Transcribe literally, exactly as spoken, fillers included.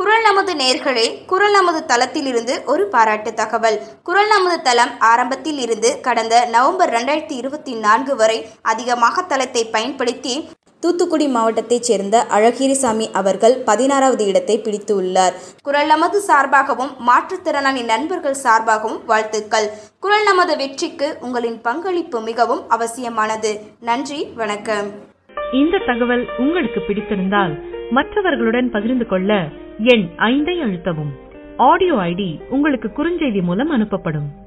குரல் நமது நேர்களே, குரல் நமது தளத்திலிருந்து ஒரு பாராட்டு தகவல். குரல் நமது தளம் ஆரம்பத்தில் இருந்து கடந்த நவம்பர் இரண்டாயிரத்தி இருபத்தி நான்கு வரை அதிகமாக தளத்தை பயன்படுத்தி தூத்துக்குடி மாவட்டத்தைச் சேர்ந்த அழகிரிசாமி அவர்கள் பதினாறாவது இடத்தை பிடித்து உள்ளார். குரல் நமது சார்பாகவும் மாற்றுத்திறனாளி நண்பர்கள் சார்பாகவும் வாழ்த்துக்கள். குரல் நமது வெற்றிக்கு உங்களின் பங்களிப்பு மிகவும் அவசியமானது. நன்றி, வணக்கம். இந்த தகவல் உங்களுக்கு பிடித்திருந்தால் மற்றவர்களுடன் பகிர்ந்து கொள்ள எண் ஐந்தை அழுத்தவும். ஆடியோ ஐடி உங்களுக்கு குறுஞ்செய்தி மூலம் அனுப்பப்படும்.